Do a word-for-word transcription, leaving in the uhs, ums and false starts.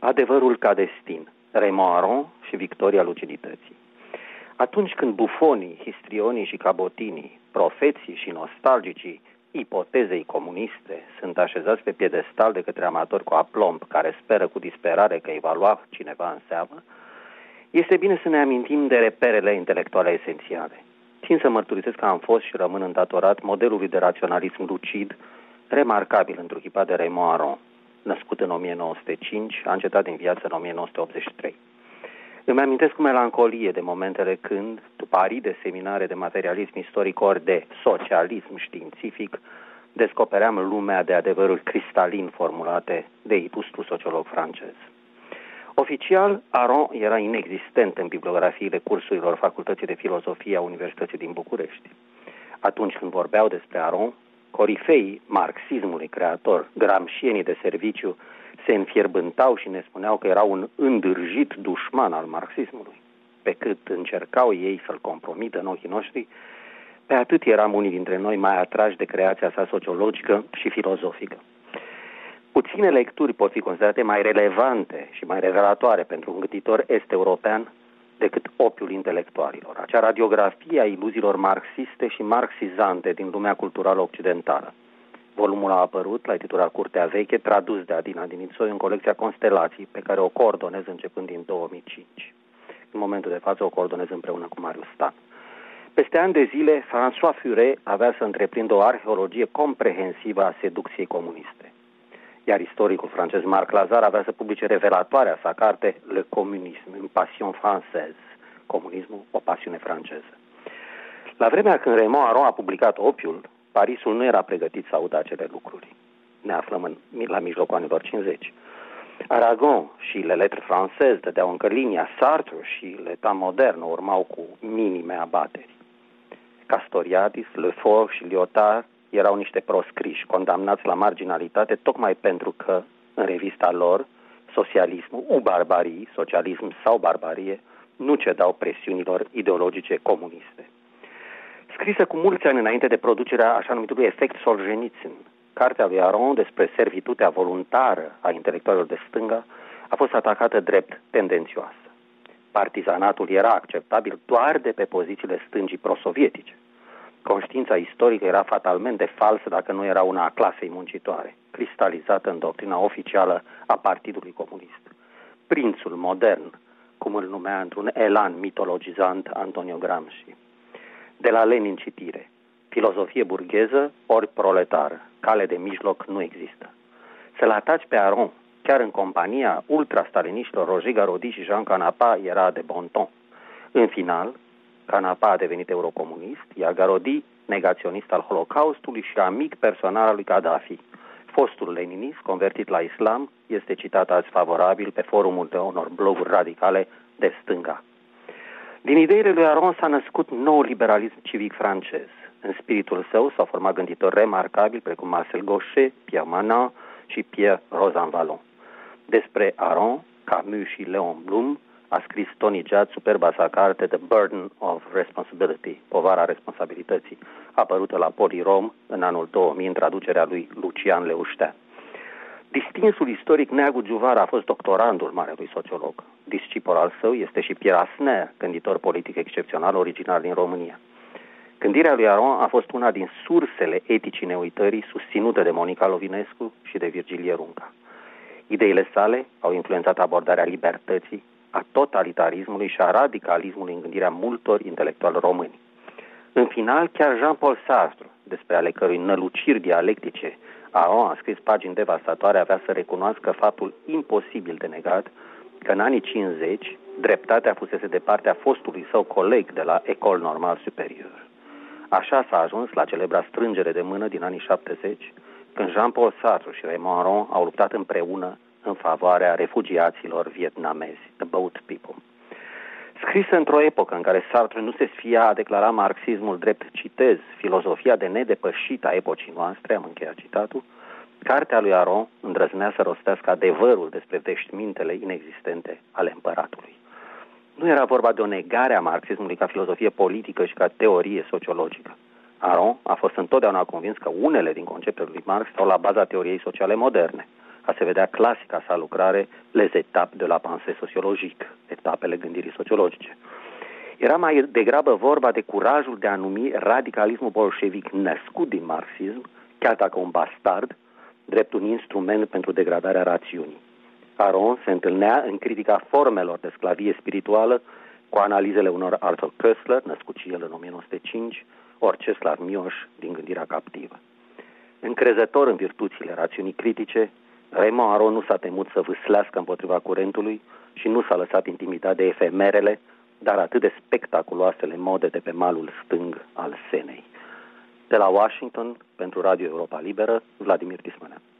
Adevărul ca destin, Raymond Aron și victoria lucidității. Atunci când bufonii, histrionii și cabotinii, profeții și nostalgicii ipotezei comuniste sunt așezați pe piedestal de către amatori cu aplomb care speră cu disperare că îi va lua cineva în seamă, este bine să ne amintim de reperele intelectuale esențiale. Țin să mărturisesc că am fost și rămân îndatorat modelului de raționalism lucid, remarcabil întruchipat de Raymond Aron, născut în o mie nouă sute cinci, a încetat din viață în o mie nouă sute optzeci și trei. Îmi amintesc cu melancolie de momentele când, după aride seminare de materialism istoric ori de socialism științific, descopeream lumea de adevăruri cristalin formulate de ilustru sociolog francez. Oficial, Aron era inexistent în bibliografiile cursurilor Facultății de Filozofie a Universității din București. Atunci când vorbeau despre Aron, corifeii marxismului creator, gramscienii de serviciu, se înfierbântau și ne spuneau că era un îndârjit dușman al marxismului. Pe cât încercau ei să-l compromită în ochii noștri, pe atât eram unii dintre noi mai atrași de creația sa sociologică și filozofică. Puține lecturi pot fi considerate mai relevante și mai revelatoare pentru un gânditor est-european decât Opiul intelectualilor, acea radiografie a iluziilor marxiste și marxizante din lumea culturală occidentală. Volumul a apărut la editura Curtea Veche, tradus de Adina Dinițoi în colecția Constelații, pe care o coordonez începând din două mii cinci. În momentul de față o coordonez împreună cu Marius Stan. Peste ani de zile, François Furet avea să întreprindă o arheologie comprehensivă a seducției comuniste. Iar istoricul francez Marc Lazare avea să publice revelatoarea sa carte Le Communisme, une passion française, comunismul, o pasiune franceză. La vremea când Raymond Aron a publicat Opiul, Parisul nu era pregătit să audă acele lucruri. Ne aflăm în, la mijlocul anilor cincizeci. Aragon și Le Lettres Françaises dădeau încă linia, Sartre și l'État modern urmau cu minime abateri. Castoriadis, Le Fort și Lyotard erau niște proscriși, condamnați la marginalitate tocmai pentru că, în revista lor, socialismul, u barbarie, socialism sau barbarie, nu cedau presiunilor ideologice comuniste. Scrisă cu mulți ani înainte de producerea așa numitului efect Solzhenitsyn, cartea lui Aron despre servitutea voluntară a intelectualilor de stânga a fost atacată drept tendențioasă. Partizanatul era acceptabil doar de pe pozițiile stângii prosovietice. Conștiința istorică era fatalmente falsă dacă nu era una a clasei muncitoare, cristalizată în doctrina oficială a Partidului Comunist. Prințul modern, cum îl numea într-un elan mitologizant Antonio Gramsci. De la Lenin citire: filozofie burgheză ori proletară, cale de mijloc nu există. Să-l ataci pe Aron, chiar în compania ultrastaliniștilor Roger Garaudy și Jean Canapa, era de bon ton. În final, Canapa a devenit eurocomunist, iar Garaudy negaționist al Holocaustului și amic personal al lui Gaddafi. Fostul leninist, convertit la islam, este citat azi favorabil pe forumul de unor bloguri radicale de stânga. Din ideile lui Aron s-a născut nou liberalism civic francez. În spiritul său s-au format gânditori remarcabili precum Marcel Gauchet, Pierre Manant și Pierre Rosanvallon. Despre Aron, Camus și Léon Blum a scris Tony Judd superba sa carte The Burden of Responsibility, povara responsabilității, apărută la Polirom în anul două mii în traducerea lui Lucian Leuștea. Distinsul istoric Neagu Giuvara a fost doctorandul marelui sociolog. Discipol al său este și Pierre Asner, gânditor politic excepțional originar din România. Gândirea lui Aron a fost una din sursele eticii neuitării susținute de Monica Lovinescu și de Virgilie Runca. Ideile sale au influențat abordarea libertății, a totalitarismului și a radicalismului în gândirea multor intelectuali români. În final, chiar Jean-Paul Sartre, despre ale cărui năluciri dialectice Aron a scris pagini devastatoare, avea să recunoască faptul imposibil de negat că în anii cincizeci dreptatea fusese de partea fostului său coleg de la École Normale Supérieure. Așa s-a ajuns la celebra strângere de mână din anii șaptezeci, când Jean-Paul Sartre și Raymond Aron au luptat împreună în favoarea refugiaților vietnamezi, the boat people. Scrisă într-o epocă în care Sartre nu se sfia a declara marxismul drept, citez, filozofia de nedepășit a epocii noastre, am încheiat citatul, cartea lui Aron îndrăznea să rostească adevărul despre veștimintele inexistente ale împăratului. Nu era vorba de o negare a marxismului ca filozofie politică și ca teorie sociologică. Aron a fost întotdeauna convins că unele din conceptele lui Marx stau la baza teoriei sociale moderne, a se vedea clasica sa lucrare Les étapes de la pensée sociologique, etapele gândirii sociologice. Era mai degrabă vorba de curajul de a numi radicalismul bolșevic născut din marxism, chiar dacă un bastard, drept un instrument pentru degradarea rațiunii. Aron se întâlnea în critica formelor de sclavie spirituală cu analizele unor Arthur Koestler, născut și el în o mie nouă sute cinci, ori Ceslar Mioș din Gândirea captivă. Încrezător în virtuțile rațiunii critice, Raymond Aron nu s-a temut să vâslească împotriva curentului și nu s-a lăsat intimidat de efemerele, dar atât de spectaculoasele mode de pe malul stâng al Senei. De la Washington, pentru Radio Europa Liberă, Vladimir Tismanea.